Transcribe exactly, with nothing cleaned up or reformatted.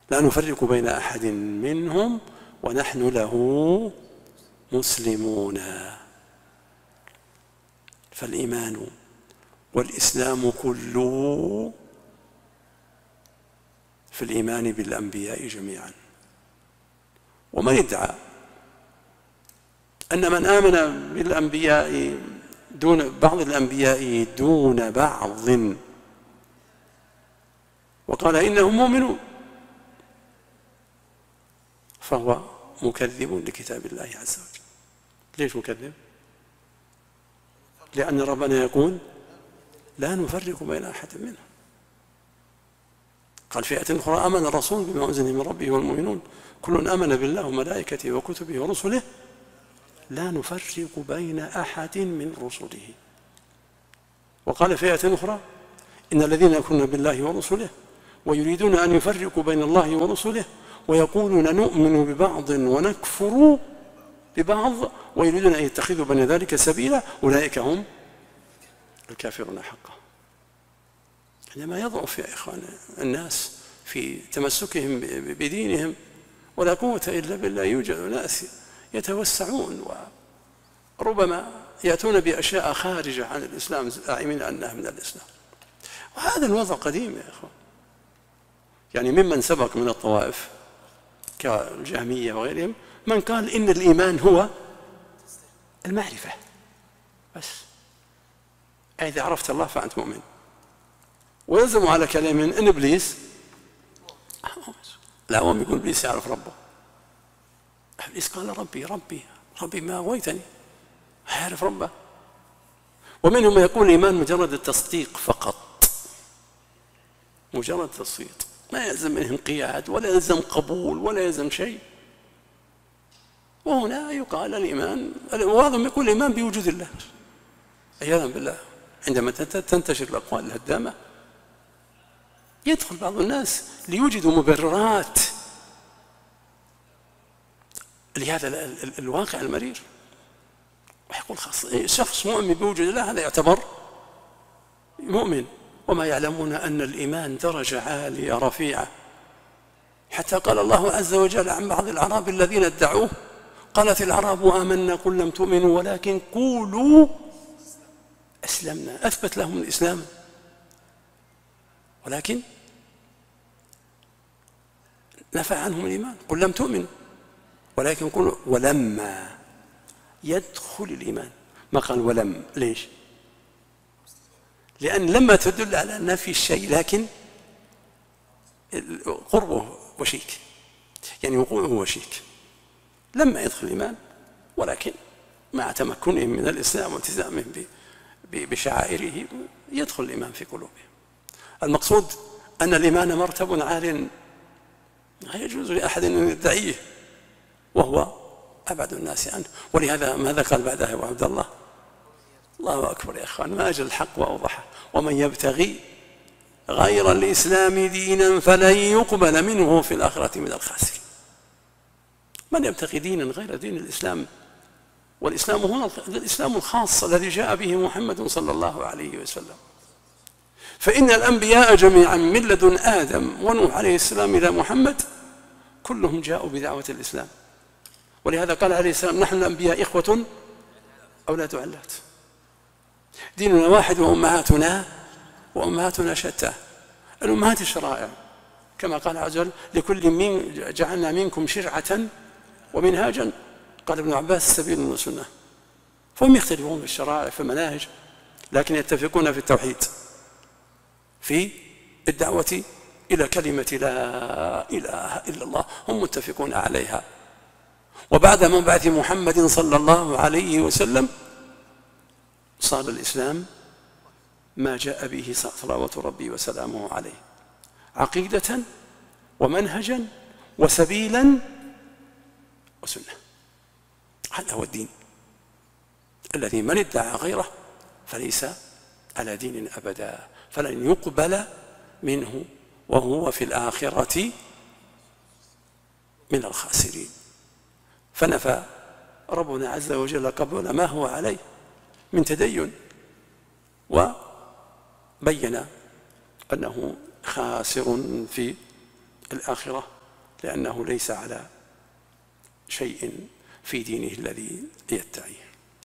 لا نفرق بين أحد منهم ونحن له مسلمون. فالإيمان والإسلام كله في الإيمان بالأنبياء جميعا. ومن ادعى أن من آمن بالأنبياء دون بعض الأنبياء دون بعض وقال إنهم مؤمنون فهو مكذب لكتاب الله عز وجل. ليش مكذب؟ لأن ربنا يقول لا نفرق بين أحد منهم. قال فئة أخرى آمن الرسول بما أنزل من ربه والمؤمنون كل آمن بالله وملائكته وكتبه ورسله لا نفرق بين أحد من رسله. وقال فئة أخرى إن الذين يكفرون بالله ورسله ويريدون أن يفرقوا بين الله ورسله ويقولون نؤمن ببعض ونكفر ببعض ويريدون أن يتخذوا بين ذلك سبيلا أولئك هم الكافرون حقا. عندما يضعف يا إخوان الناس في تمسكهم بدينهم ولا قوة إلا بالله يوجد ناس يتوسعون وربما يأتون بأشياء خارجة عن الإسلام زاعمين أنها من الإسلام. وهذا الوضع قديم يا إخوان. يعني ممن سبق من الطوائف كالجهمية وغيرهم من قال إن الإيمان هو المعرفة بس، إذا عرفت الله فأنت مؤمن. ويلزم على كلام إن إبليس لا هو يقول إبليس يعرف ربه. إبليس قال ربي ربي ربي ما أغويتني يعرف ربه. ومنهم يقول الإيمان مجرد التصديق فقط، مجرد تصديق ما يلزم منه انقياد ولا يلزم قبول ولا يلزم شيء. وهنا يقال الإيمان وبعضهم يقول الإيمان بوجود الله عياذا بالله. عندما تنتشر الأقوال الهدامة يدخل بعض الناس ليوجدوا مبررات لهذا الواقع المرير ويقول خاص شخص مؤمن بوجود الله هذا يعتبر مؤمن. وما يعلمون أن الإيمان درجة عالية رفيعة، حتى قال الله عز وجل عن بعض الأعراب الذين ادعوه قالت الأعراب آمنا قل لم تؤمنوا ولكن قولوا أسلمنا. أثبت لهم الإسلام ولكن نفى عنهم الإيمان. قل لم تؤمنوا ولكن قولوا ولما يدخل الإيمان ما قال ولم. ليش؟ لأن لما تدل على نفي الشيء لكن قربه وشيك، يعني وقوعه وشيك. لما يدخل الإيمان ولكن مع تمكنهم من الإسلام والتزامهم بشعائره يدخل الإيمان في قلوبهم. المقصود أن الإيمان مرتب عال لا يجوز لأحد أن يدعيه وهو أبعد الناس عنه. ولهذا ماذا قال بعدها يا عبد الله؟ الله أكبر يا أخوان، ما أجل الحق وأوضحه. ومن يبتغي غير الإسلام دينا فلن يقبل منه في الآخرة من الخاسرين. من يبتغي دينا غير دين الإسلام، والإسلام هنا الإسلام الخاص الذي جاء به محمد صلى الله عليه وسلم. فإن الأنبياء جميعا من لدن آدم ونوح عليه السلام إلى محمد كلهم جاءوا بدعوة الإسلام. ولهذا قال عليه السلام نحن الأنبياء إخوة أولاد علات، ديننا واحد وأمهاتنا وأمهاتنا شتى. الأمهات الشرائع كما قال عز وجل لكل من جعلنا منكم شرعة ومنهاجا. قال ابن عباس السبيل والسنة. فهم يختلفون في الشرائع في المناهج لكن يتفقون في التوحيد، في الدعوة إلى كلمة لا إله إلا الله هم متفقون عليها. وبعد مبعث محمد صلى الله عليه وسلم صار الإسلام ما جاء به صلوات ربي وسلامه عليه عقيدة ومنهجا وسبيلا وسنة. هذا هو الدين الذي من ادعى غيره فليس على دين أبدا، فلن يقبل منه وهو في الآخرة من الخاسرين. فنفى ربنا عز وجل قبل ما هو عليه من تدين وبين أنه خاسر في الآخرة، لأنه ليس على شيء في دينه الذي يدعيه.